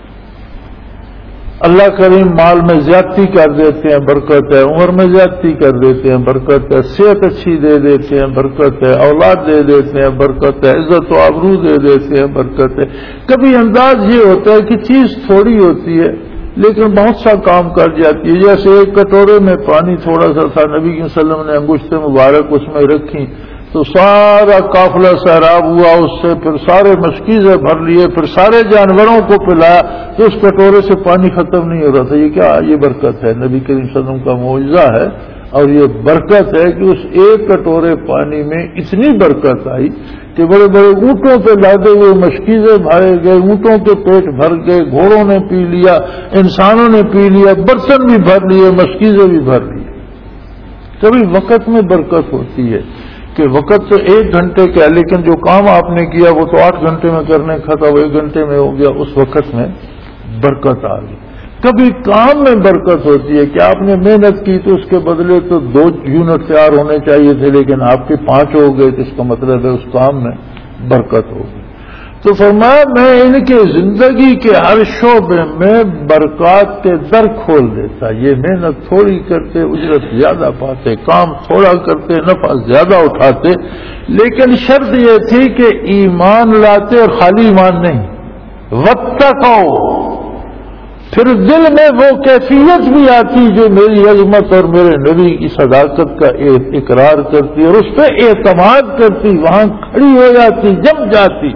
S1: اللہ کریم مال میں زیادتی کر دیتے ہیں، برکت ہے۔ عمر میں زیادتی کر دیتے ہیں، برکت ہے۔ صحت اچھی دے دیتے ہیں، برکت ہے۔ اولاد دے دیتے ہیں، برکت ہے۔ عزت و آبرو دے دیتے ہیں، برکت ہے۔ کبھی انداز یہ ہوتا ہے کہ چیز تھوڑی ہوتی ہے لیکن بہت سا کام کر جاتی ہے۔ جیسے ایک کٹورے میں پانی تھوڑا سا تھا، نبی صلی اللہ علیہ وسلم نے انگشت مبارک اس میں رکھی تو سارا قافلہ سیراب ہوا، اس سے پھر سارے مشکیزیں بھر لیے، پھر سارے جانوروں کو پلایا تو اس کٹورے سے پانی ختم نہیں ہو رہا تھا۔ یہ کیا؟ یہ برکت ہے، نبی کریم صلی اللہ علیہ وسلم کا معجزہ ہے۔ اور یہ برکت ہے کہ اس ایک کٹورے پانی میں اتنی برکت آئی کہ بڑے بڑے اونٹوں پہ لادے ہوئے مشکیزیں بھرے گئے، اونٹوں کے پیٹ بھر گئے، گھوڑوں نے پی لیا، انسانوں نے پی لیا، برتن بھی بھر لیے، مشکیزیں بھی بھر لی۔ کبھی وقت میں برکت ہوتی ہے کہ وقت تو ایک گھنٹے کا ہے لیکن جو کام آپ نے کیا وہ تو آٹھ گھنٹے میں کرنے کا تھا، وہ ایک گھنٹے میں ہو گیا، اس وقت میں برکت آ گئی۔ کبھی کام میں برکت ہوتی ہے کہ آپ نے محنت کی تو اس کے بدلے تو دو یونٹ تیار ہونے چاہیے تھے لیکن آپ کے پانچ ہو گئے، تو اس کا مطلب ہے اس کام میں برکت ہوگی۔ تو فرمایا میں ان کے زندگی کے ہر شعبے میں برکات کے در کھول دیتا۔ یہ محنت تھوڑی کرتے اجرت زیادہ پاتے، کام تھوڑا کرتے نفع زیادہ اٹھاتے، لیکن شرط یہ تھی کہ ایمان لاتے اور خالی ایمان نہیں، واتقوا، پھر دل میں وہ کیفیت بھی آتی جو میری عظمت اور میرے نبی کی صداقت کا اقرار کرتی اور اس پہ اعتماد کرتی، وہاں کھڑی ہو جاتی، جم جاتی۔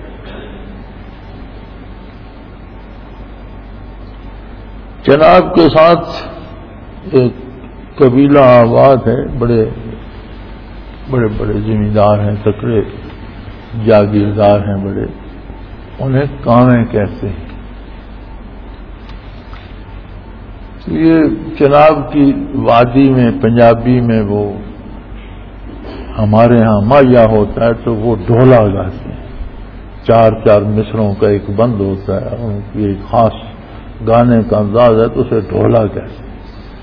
S1: جناب کے ساتھ ایک قبیلہ آباد ہے، بڑے بڑے بڑے زمیندار ہیں، تکڑے جاگیردار ہیں بڑے، انہیں کانیں کہتے ہیں۔ یہ جناب کی وادی میں پنجابی میں وہ ہمارے ہاں مایا ہوتا ہے تو وہ ڈھولا گاتے ہیں، چار چار مصروں کا ایک بند ہوتا ہے، ان کی ایک خاص گانے کا انداز ہے تو اسے ڈھولا کہتے ہیں۔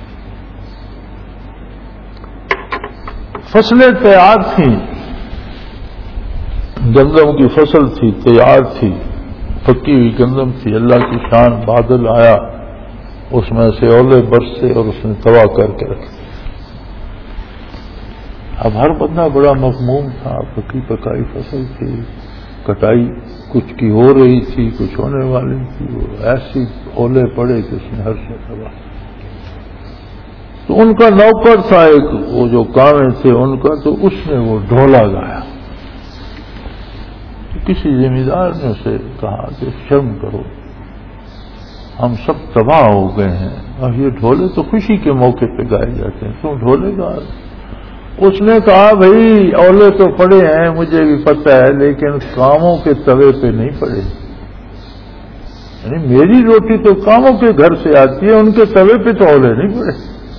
S1: فصلیں تیار تھیں، گندم کی فصل تھی، تیار تھی، پکی ہوئی گندم تھی، اللہ کی شان، بادل آیا، اس میں سے اولے برسے اور اس نے تباہ کر کے رکھے۔ اب ہر بندہ بڑا مغموم تھا، پکی پکائی فصل تھی، کٹائی کچھ کی ہو رہی تھی، کچھ ہونے والی تھی، وہ ایسی اولے پڑے کہ اس نے ہر سے تباہ۔ تو ان کا نوکر تھا ایک، وہ جو کاویں تھے ان کا، تو اس نے وہ ڈھولا گایا۔ تو کسی زمیندار نے اسے کہا کہ شرم کرو، ہم سب تباہ ہو گئے ہیں اور یہ ڈھولے تو خوشی کے موقع پہ گائے جاتے ہیں، تم ڈھولے گا؟ اس نے کہا بھائی اولے تو پڑے ہیں مجھے بھی پتہ ہے لیکن کاموں کے توے پہ نہیں پڑے، یعنی میری روٹی تو کاموں کے گھر سے آتی ہے، ان کے توے پہ تو اولے نہیں پڑے۔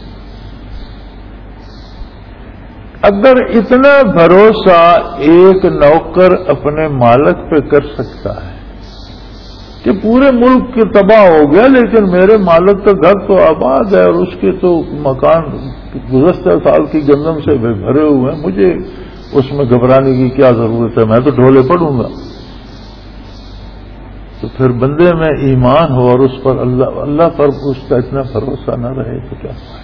S1: اگر اتنا بھروسہ ایک نوکر اپنے مالک پہ کر سکتا ہے کہ پورے ملک کے تباہ ہو گیا لیکن میرے مالک کا گھر تو آباد ہے اور اس کے تو مکان گزشتہ سال کی گندم سے بھرے ہوئے ہیں، مجھے اس میں گھبرانے کی کیا ضرورت ہے، میں تو ڈھولے پڑوں گا۔ تو پھر بندے میں ایمان ہو اور اس پر اللہ اللہ پر اس کا اتنا بھروسہ نہ رہے تو کیا ہے؟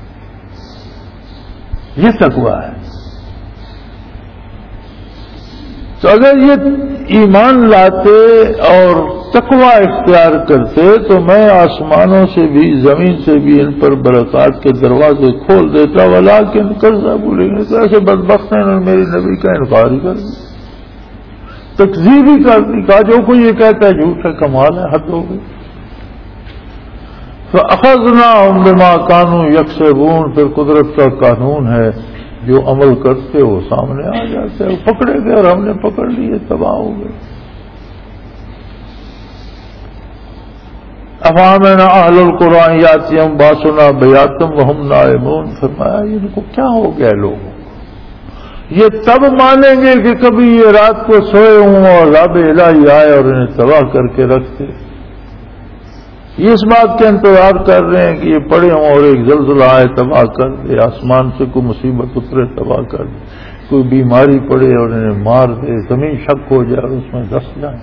S1: یہ تقویٰ ہے۔ تو اگر یہ ایمان لاتے اور تقویٰ اختیار کرتے تو میں آسمانوں سے بھی زمین سے بھی ان پر برکات کے دروازے کھول دیتا، ولیکن قرضہ بولیں گے تو ایسے بدبخت ہیں، انہوں نے میری نبی کا انکار ہی کر دیا۔ تکذیب ہی کر دی، کہا جو کوئی یہ کہتا ہے جھوٹ ہے، کمال ہے، حد ہو گئی۔ فَأَخَذْنَاهُمْ بِمَا كَانُوا يَكْسِبُونَ، پھر قدرت کا قانون ہے جو عمل کرتے ہو سامنے آ جاتے ہیں، پکڑے گئے اور ہم نے پکڑ لیے، تباہ ہو گئے۔ أَفَأَمِنَ أَهْلُ الْقُرْآنِ يَأْتِيَهُمْ بَأْسُنَا بَيَاتًا وَهُمْ نَائِمُونَ، فرمایا ان کو کیا ہو گیا لوگوں، یہ تب مانیں گے کہ کبھی یہ رات کو سوئے ہوں اور عذاب الہی آئے اور انہیں تباہ کر کے رکھ دے۔ یہ اس بات کے انتظار کر رہے ہیں کہ یہ پڑے ہوں اور ایک زلزلہ آئے تباہ کر دے، آسمان سے کوئی مصیبت اترے تباہ کر دے، کوئی بیماری پڑے اور انہیں مار دے، زمین شک ہو جائے اور اس میں دس جائیں۔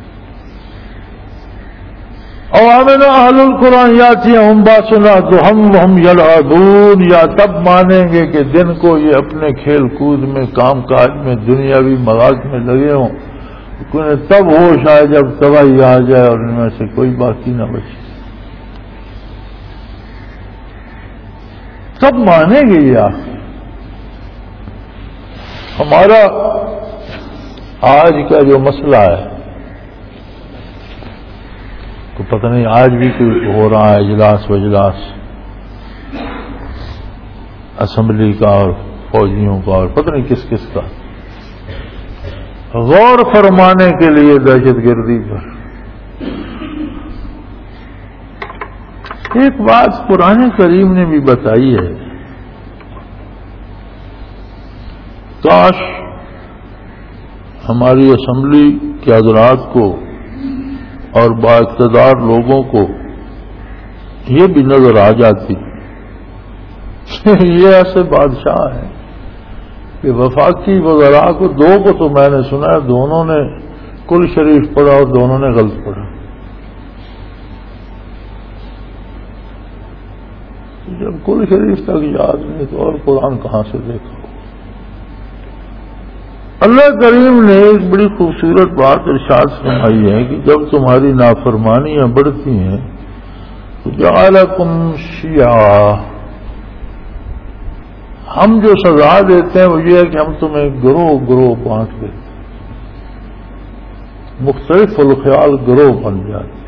S1: او آمن اہل القرآن یاتیہم باسنا وہم یلعبون، یا تب مانیں گے کہ دن کو یہ اپنے کھیل کود میں، کام کاج میں، دنیاوی مغاز میں لگے ہوں، انہیں تب ہوش آئے جب تباہی آ جائے اور ان میں سے کوئی باقی نہ بچے، تب مانیں گے۔ یہ آخر ہمارا آج کا جو مسئلہ ہے، تو پتہ نہیں آج بھی کوئی ہو رہا ہے اجلاس وجلاس اسمبلی کا اور فوجیوں کا اور پتہ نہیں کس کس کا، غور فرمانے کے لیے دہشت گردی پر۔ ایک بات قرآن کریم نے بھی بتائی ہے، کاش ہماری اسمبلی کے حضرات کو اور بااقتدار لوگوں کو یہ بھی نظر آ جاتی یہ ایسے بادشاہ ہیں کہ وفاقی وزراء کو، دو کو تو میں نے سنا ہے دونوں نے کل شریف پڑھا اور دونوں نے غلط پڑھا۔ جب کل شریف تک یاد نہیں تو اور قرآن کہاں سے دیکھا؟ اللہ کریم نے ایک بڑی خوبصورت بات ارشاد فرمائی ہے کہ جب تمہاری نافرمانیاں بڑھتی ہیں تو جعلکم شیعا، ہم جو سزا دیتے ہیں وہ یہ ہے کہ ہم تمہیں گروہ گروہ بانٹ دیتے، مختلف الخیال گروہ بن جاتے،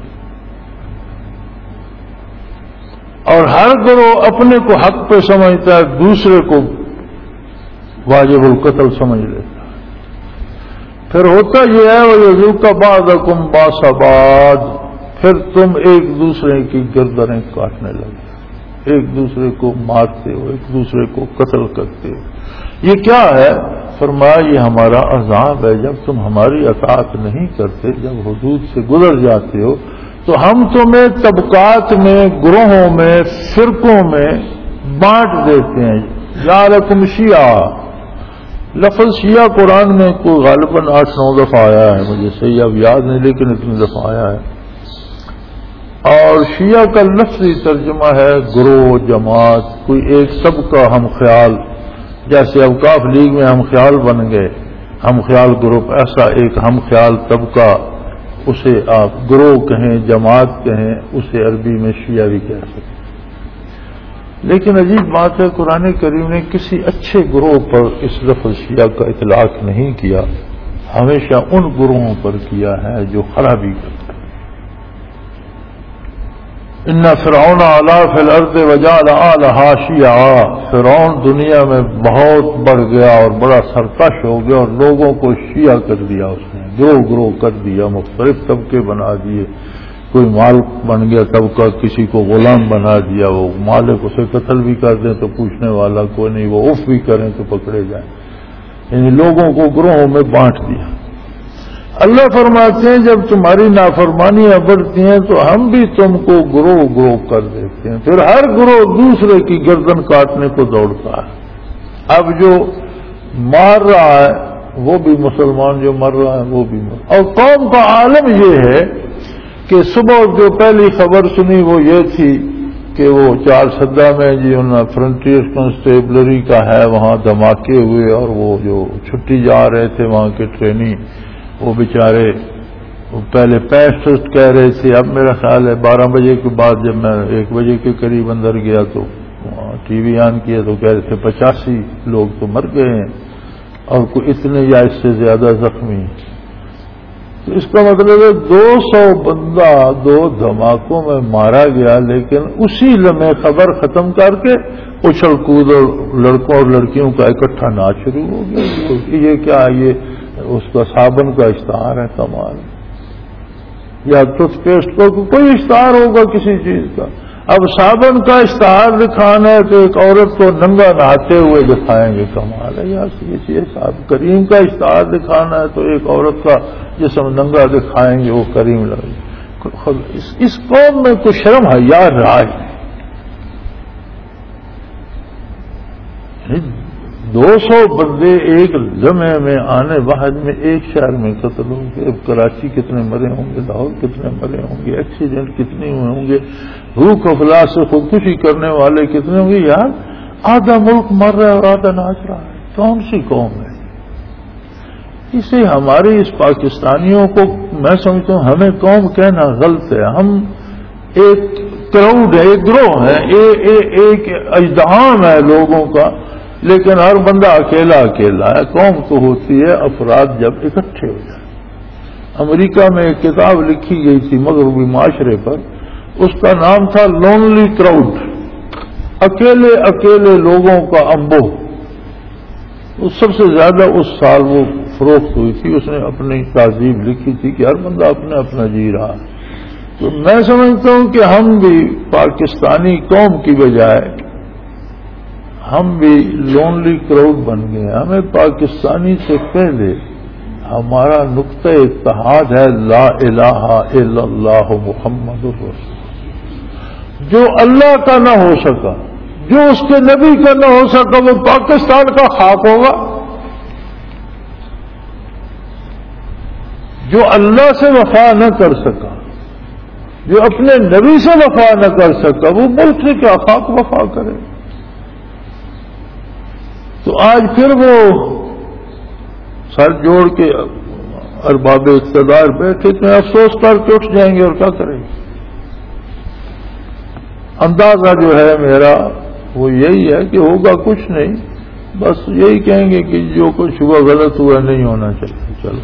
S1: اور ہر گروہ اپنے کو حق پہ سمجھتا ہے، دوسرے کو واجب القتل سمجھ لیتا ہے۔ پھر ہوتا یہ ہے وَيَذُوقَ بَعْضَكُمْ بَأْسَ بَعْضٍ، پھر تم ایک دوسرے کی گردنیں کاٹنے لگے، ایک دوسرے کو مارتے ہو، ایک دوسرے کو قتل کرتے ہو۔ یہ کیا ہے؟ فرمایا یہ ہمارا عذاب ہے، جب تم ہماری اطاعت نہیں کرتے، جب حدود سے گزر جاتے ہو تو ہم تمہیں طبقات میں، گروہوں میں، فرقوں میں بانٹ دیتے ہیں۔ جعلکم شیعا، لفظ شیعہ قرآن میں کوئی غالباً آٹھ نو دفعہ آیا ہے، مجھے صحیح اب یاد نہیں لیکن اتنی دفعہ آیا ہے، اور شیعہ کا لفظی ترجمہ ہے گروہ، جماعت، کوئی ایک سب کا ہم خیال، جیسے اوقاف لیگ میں ہم خیال بن گئے، ہم خیال گروپ، ایسا ایک ہم خیال طبقہ، اسے آپ گروہ کہیں، جماعت کہیں، اسے عربی میں شیعہ بھی کہہ سکتے۔ لیکن عجیب بات ہے قرآن کریم نے کسی اچھے گروہ پر اس لفظ شیعہ کا اطلاق نہیں کیا، ہمیشہ ان گروہوں پر کیا ہے جو خرابی کرتے ہیں۔ ان فرعون علا فی الارض وجعل اہلہا شیعا، فرعون دنیا میں بہت بڑھ گیا اور بڑا سرکش ہو گیا اور لوگوں کو شیعہ کر دیا، اس نے گروہ گروہ کر دیا، مختلف طبقے بنا دیے، کوئی مالک بن گیا طبقہ، کسی کو غلام بنا دیا، وہ مالک اسے قتل بھی کر دیں تو پوچھنے والا کوئی نہیں، وہ اف بھی کریں تو پکڑے جائیں، یعنی لوگوں کو گروہوں میں بانٹ دیا۔ اللہ فرماتے ہیں جب تمہاری نافرمانیاں بڑھتی ہیں تو ہم بھی تم کو گروہ گروہ کر دیتے ہیں، پھر ہر گروہ دوسرے کی گردن کاٹنے کو دوڑتا ہے۔ اب جو مار رہا ہے وہ بھی مسلمان، جو مر رہا ہے وہ بھی مر، اور قوم کا عالم یہ ہے کہ صبح جو پہلی خبر سنی وہ یہ تھی کہ وہ چار سدہ میں جی ان فرنٹیئر کانسٹیبلری کا ہے، وہاں دھماکے ہوئے اور وہ جو چھٹی جا رہے تھے وہاں کے ٹرینی، وہ بیچارے پہلے پیسٹ کہہ رہے تھے، اب میرا خیال ہے بارہ بجے کے بعد جب میں ایک بجے کے قریب اندر گیا تو ٹی وی آن کیا تو کہہ رہے تھے پچاسی لوگ تو مر گئے ہیں اور کوئی اتنے یا اس سے زیادہ زخمی، تو اس کا مطلب ہے دو سو بندہ دو دھماکوں میں مارا گیا، لیکن اسی لمحے خبر ختم کر کے اچھل کود اور لڑکوں اور لڑکیوں کا اکٹھا ناچ شروع ہو گیا۔ یہ کیا، یہ اس کا صابن کا اشتہار ہے، کمال، یا ٹوتھ پیسٹ کا کوئی اشتہار ہوگا کسی چیز کا۔ اب صابن کا اشتہار دکھانا ہے تو ایک عورت کو ننگا نہاتے ہوئے دکھائیں گے، کمال ہے یار یہ چیز۔ صاحب کریم کا اشتہار دکھانا ہے تو ایک عورت کا جسم ننگا دکھائیں گے، وہ کریم لگے۔ اس قوم میں کچھ شرم حیا رہا ہے۔ دو سو بندے ایک لمحے میں آنے واحد میں ایک شہر میں قتل ہوں گے۔ اب کراچی کتنے مرے ہوں گے، لاہور کتنے مرے ہوں گے، ایکسیڈنٹ کتنے ہوئے ہوں گے، بھوک افلاس سے خودکشی کرنے والے کتنے ہوں گے۔ یار آدھا ملک مر رہا ہے اور آدھا ناچ رہا ہے، کون سی قوم ہے؟ اسے ہمارے اس پاکستانیوں کو میں سمجھتا ہوں ہمیں قوم کہنا غلط ہے۔ ہم ایک کراؤڈ ہے، ایک گروہ ہے، ایک اجدہام ہے لوگوں کا، لیکن ہر بندہ اکیلا اکیلا ہے۔ قوم تو ہوتی ہے افراد جب اکٹھے ہو جائیں۔ امریکہ میں ایک کتاب لکھی گئی تھی مغربی معاشرے پر، اس کا نام تھا لونلی کراؤڈ، اکیلے اکیلے لوگوں کا انبوہ۔ سب سے زیادہ اس سال وہ فروخت ہوئی تھی، اس نے اپنی تہذیب لکھی تھی کہ ہر بندہ اپنا اپنا جی رہا۔ تو میں سمجھتا ہوں کہ ہم بھی پاکستانی قوم کی بجائے ہم بھی لونلی کراؤڈ بن گئے۔ ہمیں پاکستانی سے پہلے ہمارا نقطہ اتحاد ہے لا الہ الا اللہ محمد الرسول۔ جو اللہ کا نہ ہو سکا، جو اس کے نبی کا نہ ہو سکا، وہ پاکستان کا خاک ہوگا۔ جو اللہ سے وفا نہ کر سکا، جو اپنے نبی سے وفا نہ کر سکا، وہ ملک سے کیا خاک وفا کرے؟ تو آج پھر وہ سر جوڑ کے ارباب اقتدار بیٹھے تو افسوس کر کے اٹھ جائیں گے اور کیا کریں گے؟ اندازہ جو ہے میرا وہ یہی ہے کہ ہوگا کچھ نہیں، بس یہی کہیں گے کہ جو کچھ ہوا غلط ہوا، نہیں ہونا چاہیے، چلو۔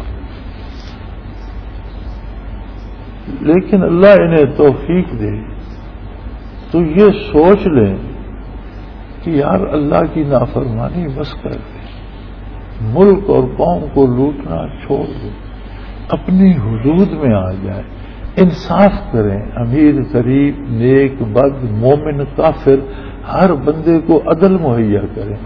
S1: لیکن اللہ انہیں توفیق دے تو یہ سوچ لیں کہ یار اللہ کی نافرمانی بس کر دیں، ملک اور قوم کو لوٹنا چھوڑ دیں، اپنی حدود میں آ جائیں، انصاف کریں، امیر غریب نیک بد مومن کافر ہر بندے کو عدل مہیا کریں،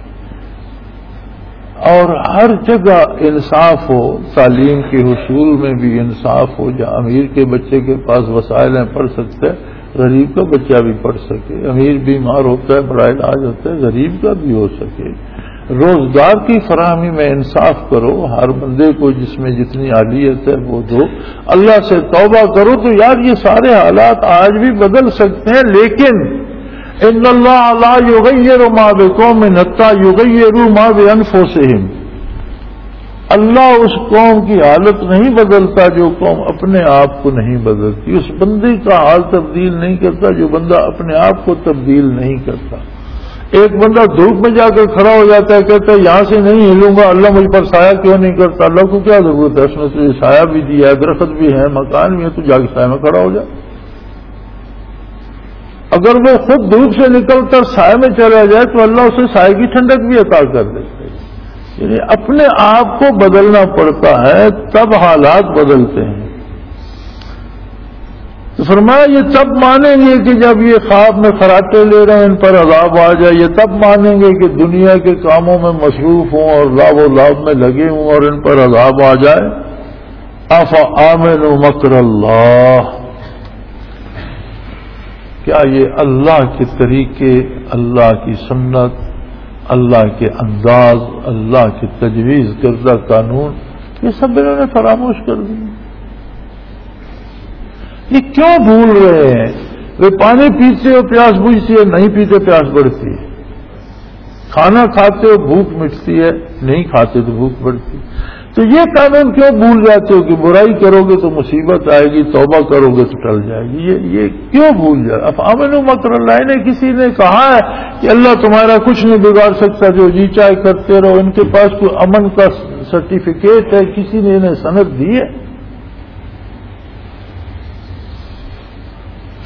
S1: اور ہر جگہ انصاف ہو، تعلیم کے حصول میں بھی انصاف ہو، جہاں امیر کے بچے کے پاس وسائل ہیں پڑھ سکتے ہیں، غریب کا بچہ بھی پڑھ سکے، امیر بیمار ہوتا ہے بڑا علاج ہوتا ہے، غریب کا بھی ہو سکے۔ روزگار کی فراہمی میں انصاف کرو، ہر بندے کو جس میں جتنی اہلیت ہے وہ دو، اللہ سے توبہ کرو، تو یار یہ سارے حالات آج بھی بدل سکتے ہیں۔ لیکن ان اللہ لا یغیر ما بقوم حتی یغیروا ما بانفسہم، اللہ اس قوم کی حالت نہیں بدلتا جو قوم اپنے آپ کو نہیں بدلتی، اس بندے کا حال تبدیل نہیں کرتا جو بندہ اپنے آپ کو تبدیل نہیں کرتا۔ ایک بندہ دھوپ میں جا کر کھڑا ہو جاتا ہے، کہتا ہے یہاں سے نہیں ہلوں گا، اللہ مجھ پر سایہ کیوں نہیں کرتا؟ اللہ کو کیا ضرورت ہے؟ اس نے تجھے سایہ بھی دیا ہے، درخت بھی ہے، مکان بھی ہے، تو جا کے سایہ میں کھڑا ہو جائے۔ اگر وہ خود دھوپ سے نکل کر سائے میں چلا جائے تو اللہ اسے سائے کی ٹھنڈک بھی عطا کر دیتے ہیں۔ یعنی اپنے آپ کو بدلنا پڑتا ہے، تب حالات بدلتے ہیں۔ تو فرمایا یہ تب مانیں گے کہ جب یہ خواب میں خراٹے لے رہے ہیں ان پر عذاب آ جائے، یہ تب مانیں گے کہ دنیا کے کاموں میں مصروف ہوں اور لاب و لاب میں لگے ہوں اور ان پر عذاب آ جائے۔ افا آمنوا مکر اللہ، کیا یہ اللہ کے طریقے، اللہ کی سنت، اللہ کے انداز، اللہ کی تجویز کردہ قانون، یہ سب انہوں نے فراموش کر دیا؟ یہ کیوں بھول رہے ہیں؟ وہ پانی پیتے ہو پیاس بجھتی ہے، نہیں پیتے پیاس بڑھتی ہے، کھانا کھاتے ہو بھوک مٹتی ہے، نہیں کھاتے تو بھوک بڑھتی ہے۔ تو یہ قانون کیوں بھول جاتے ہو کہ برائی کرو گے تو مصیبت آئے گی، توبہ کرو گے تو ٹل جائے گی؟ یہ یہ کیوں بھول جائے؟ اب آمنوا مکر اللہ، نے کسی نے کہا ہے کہ اللہ تمہارا کچھ نہیں بگاڑ سکتا، جو جی چاہے کرتے رہو، ان کے پاس کوئی امن کا سرٹیفکیٹ ہے؟ کسی نے انہیں سند دی ہے؟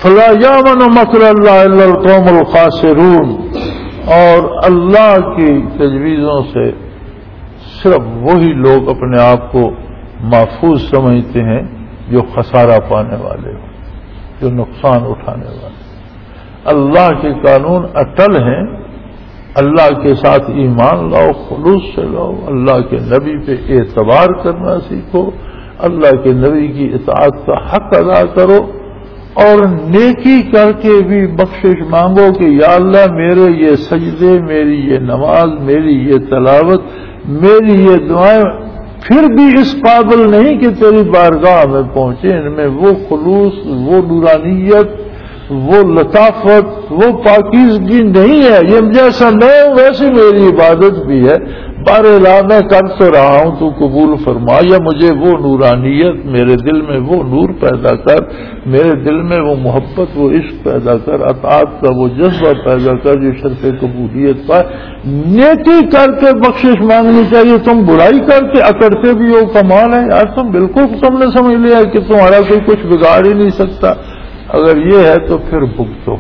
S1: فلا یامن مکر اللہ الا القوم الخاسرون، اور اللہ کی تجویزوں سے صرف وہی لوگ اپنے آپ کو محفوظ سمجھتے ہیں جو خسارہ پانے والے ہوں، جو نقصان اٹھانے والے۔ اللہ کے قانون اٹل ہیں، اللہ کے ساتھ ایمان لاؤ، خلوص سے لاؤ، اللہ کے نبی پہ اعتبار کرنا سیکھو، اللہ کے نبی کی اطاعت کا حق ادا کرو، اور نیکی کر کے بھی بخشش مانگو کہ یا اللہ میرے یہ سجدے، میری یہ نماز، میری یہ تلاوت، میری یہ دعائیں پھر بھی اس قابل نہیں کہ تیری بارگاہ میں پہنچے، ان میں وہ خلوص، وہ نورانیت، وہ لطافت، وہ پاکیزگی نہیں ہے، یہ جیسا میں ہوں ویسی میری عبادت بھی ہے، بارہا میں کر تو رہا ہوں تو قبول فرما، یا مجھے وہ نورانیت، میرے دل میں وہ نور پیدا کر، میرے دل میں وہ محبت، وہ عشق پیدا کر، اطاعت کا وہ جذبہ پیدا کر جو شرف قبولیت پائے۔ نیکی کر کے بخشش مانگنی چاہیے، تم برائی کر کے اکڑتے بھی ہو، کمال ہے یار، تم بالکل تم نے سمجھ لیا کہ تمہارا کوئی کچھ بگاڑ ہی نہیں سکتا، اگر یہ ہے تو پھر بھگتو،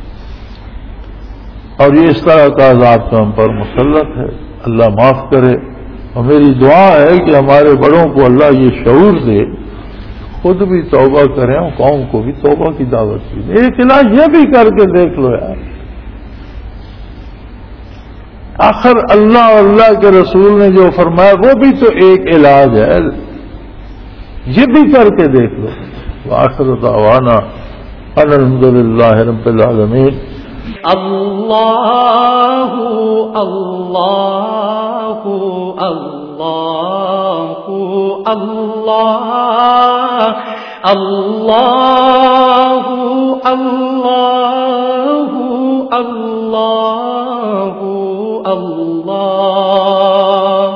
S1: اور یہ اس طرح کا عذاب تو ہم پر مسلط ہے، اللہ معاف کرے۔ اور میری دعا ہے کہ ہمارے بڑوں کو اللہ یہ شعور دے، خود بھی توبہ کریں اور قوم کو بھی توبہ کی دعوت دی۔ ایک علاج یہ بھی کر کے دیکھ لو یار، آخر اللہ اور اللہ کے رسول نے جو فرمایا وہ بھی تو ایک علاج ہے، یہ بھی کر کے دیکھ لو۔ وآخر دعوانا الحمد للہ رب العالمین۔
S2: اللہ اللہ اللہ اللہ اللہ اللہ اللہ اللہ۔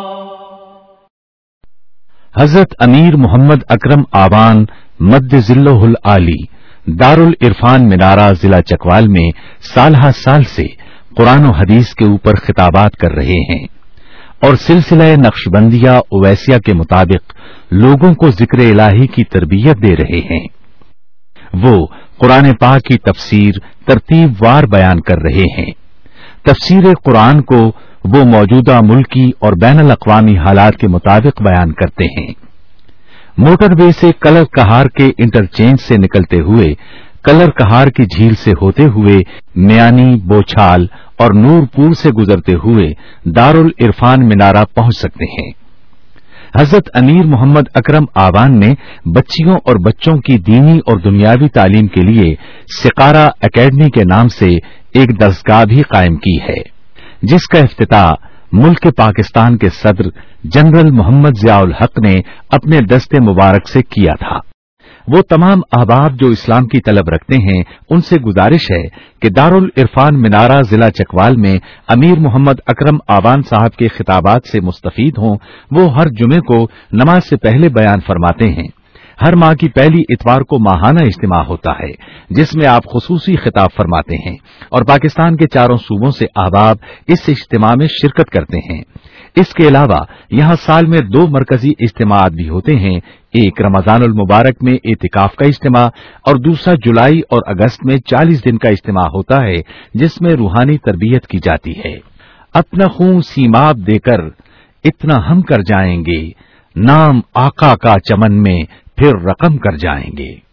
S3: حضرت امیر محمد اکرم آوان مد ذلہ العالی دارالعرفان منارہ ضلع چکوال میں سالہ سال سے قرآن و حدیث کے اوپر خطابات کر رہے ہیں اور سلسلہ نقشبندیہ اویسیہ کے مطابق لوگوں کو ذکر الہی کی تربیت دے رہے ہیں۔ وہ قرآن پاک کی تفسیر ترتیب وار بیان کر رہے ہیں۔ تفسیر قرآن کو وہ موجودہ ملکی اور بین الاقوامی حالات کے مطابق بیان کرتے ہیں۔ موٹر وے سے کلر کہار کے انٹرچینج سے نکلتے ہوئے، کلر کہار کی جھیل سے ہوتے ہوئے، میانی، بوچھال اور نور پور سے گزرتے ہوئے دارالعرفان منارہ پہنچ سکتے ہیں۔ حضرت امیر محمد اکرم آوان نے بچیوں اور بچوں کی دینی اور دنیاوی تعلیم کے لیے سقارہ اکیڈمی کے نام سے ایک درسگاہ بھی قائم کی ہے، جس کا افتتاح ملک پاکستان کے صدر جنرل محمد ضیاء الحق نے اپنے دست مبارک سے کیا تھا۔ وہ تمام احباب جو اسلام کی طلب رکھتے ہیں ان سے گزارش ہے کہ دارالعرفان منارہ ضلع چکوال میں امیر محمد اکرم آوان صاحب کے خطابات سے مستفید ہوں۔ وہ ہر جمعے کو نماز سے پہلے بیان فرماتے ہیں۔ ہر ماہ کی پہلی اتوار کو ماہانہ اجتماع ہوتا ہے جس میں آپ خصوصی خطاب فرماتے ہیں اور پاکستان کے چاروں صوبوں سے احباب اس اجتماع میں شرکت کرتے ہیں۔ اس کے علاوہ یہاں سال میں دو مرکزی اجتماعات بھی ہوتے ہیں، ایک رمضان المبارک میں اعتکاف کا اجتماع اور دوسرا جولائی اور اگست میں چالیس دن کا اجتماع ہوتا ہے جس میں روحانی تربیت کی جاتی ہے۔ اپنا خون سیماب دے کر اتنا ہم کر جائیں گے، نام آقا کا چمن میں پھر رقم کر جائیں گے۔